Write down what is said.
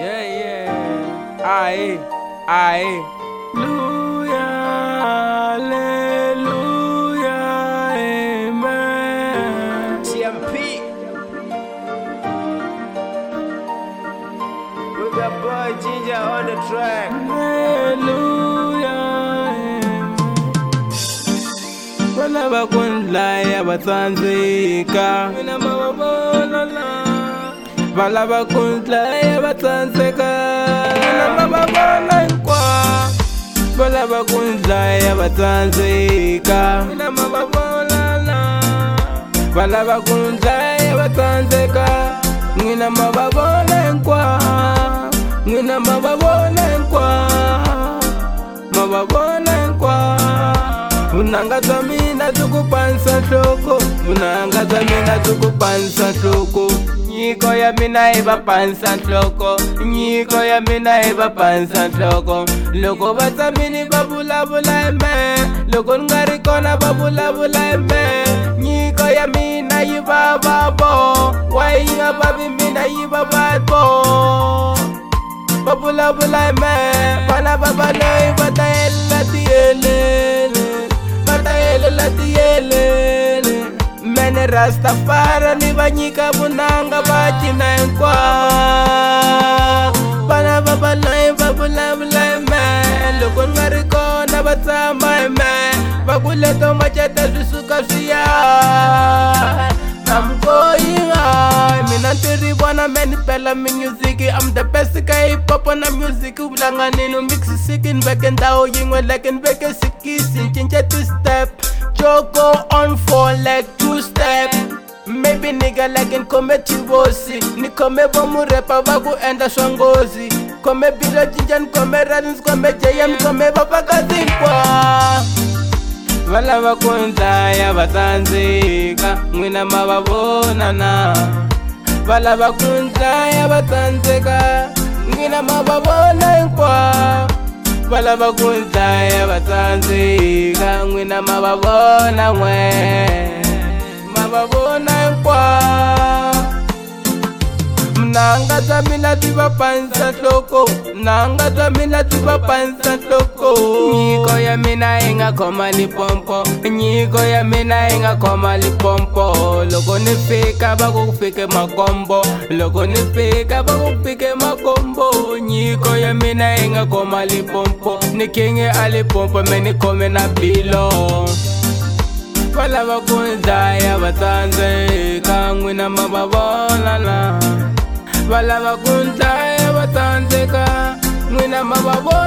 Yeah, yeah. Aye, aye. Hallelujah, hallelujah, amen. TMP. We got boy Ginger on the track. Hallelujah, amen. Bana bakundlaya batsandzeka mina mavavona la vala bakundlaya batsandzeka mina mavavona hinkwavo vala bakundlaya batsandzeka mina mavavona la vala bakundlaya batsandzeka mina mavavona hinkwavo mina mavavona hinkwavo mavavona hinkwavo vunanga bya mina byi ku panisa nhloko vunanga bya mina byi ku panisa nhloko nyiko ya mina yi va panisa nhloko nyiko ya mina yi va panisa nhloko loko va tsamini va vulavula hi mehe loko ni nga ri kona va vulavula hi mehe nyiko ya mina yi vava vo wa yi nga vavi mina yi vava vo va vulavula hi mehe vana va valeyi va ta helela tiyelele la tiyelele mene Rastafari ni va nyika vunanga va cina hinkwavo vana va valeyi va vulavula hi mehe loko ni nga ri kona va tshama hi mehe va ku leto maceta swi suka swi ya I'm going high mina ntiri vona meni pela mi music I'm the best ka hip hop na music vulanganini mix sikin veke ndhawu yin'we like ni veke sikisi ncince two-step Joko on 4 like 2-step maybe nigga like ni khome chivosi ni khome vomurepa va ku endla swa ngozi khome bilo cinca ni khome rali ni khome jm ni khome vapakazi hinkwavo va lava ku ndlaya va tsandzeka n'wina ma va vona na va lava ku ndlaya va tsandzeka n'wina ma va vona hinkwavo va lava ku ndlaya va tsandzeka n'wina ma va vona n'we ma va vona hinkwavo nanga bya mina byi va panisa nhloko nanga bya mina byi va panisa nhloko nyiko ya mina yi nga khoma lipompo nyiko ya mina yi nga khoma lipompo loko ni fika va ku fike makombo loko ni fika va ku fike makombo nyiko ya mina yi nga khoma lipompo ni kingi a lipompo me ni khome na bilo va lava ku ndlaya va tsandzeka n'wina ma va vona la va lava ku ndlaya va tsandzeka n'wina ma va vona